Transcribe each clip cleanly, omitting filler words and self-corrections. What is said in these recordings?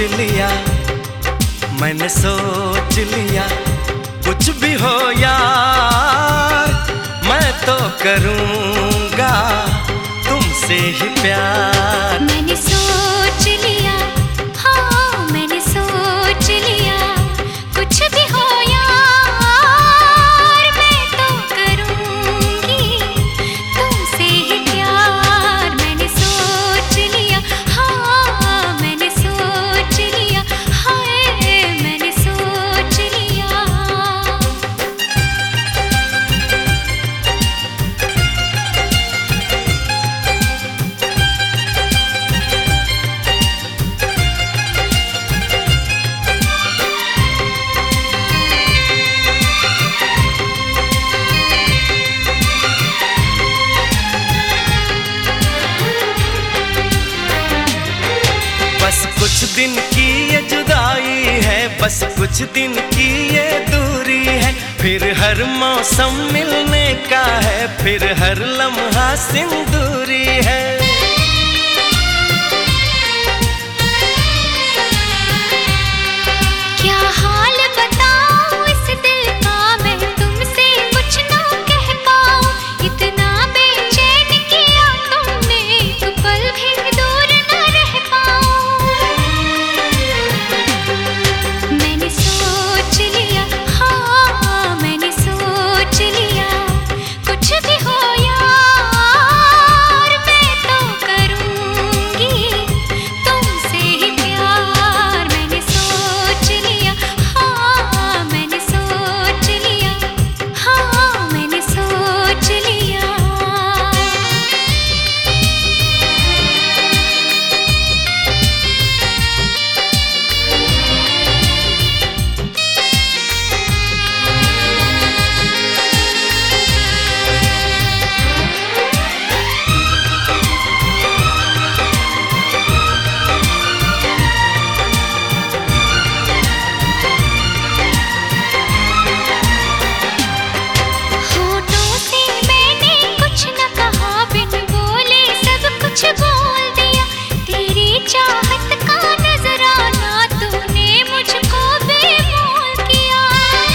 लिया, मैंने सोच लिया, कुछ भी हो यार मैं तो करूँगा तुमसे ही प्यार। मैंने सोच लिया, हाँ मैंने सोच लिया, कुछ भी हो यार मैं तो करूँगी तुमसे ही प्यार। मैंने सोच लिया, हाँ मैंने सोच लिया, हाय मैंने सोच लिया। बस कुछ दिन की ये जुदाई है, बस कुछ दिन की ये दूरी है, फिर हर मौसम मिलने का है, फिर हर लम्हा सिंदूरी है। क्या हाल बताऊं इस दिल का, मैं तुमसे कुछ ना कह पाऊं, इतना बेचैन किया तुमने एक पल भी दूर न रह पाऊं। मैंने सोच लिया, हाँ मैंने सोच लिया, कुछ भी हो यार मैं तो करूँगी तुमसे ही प्यार। मैंने सोच लिया, हाँ मैंने सोच लिया, हाँ मैंने सोच लिया। होठों से मैंने कुछ न कहा, बिन बोले सब कुछ बोल दिया, तेरी चाहत का नजराना तूने मुझको बेमोल किया।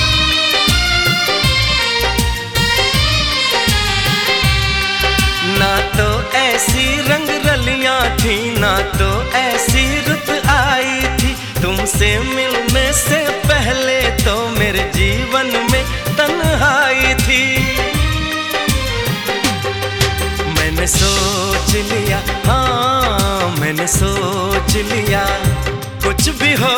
ना तो ऐसी रंग रलियां थी, ना तो ऐसी रुत आई थी, तुमसे मिलने से पहले तो मेरे जीवन में तन्हाई थी। मैंने सोच लिया, हाँ मैंने सोच लिया, कुछ भी हो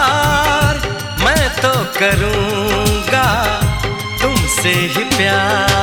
यार मैं तो करूँगा तुमसे ही प्यार।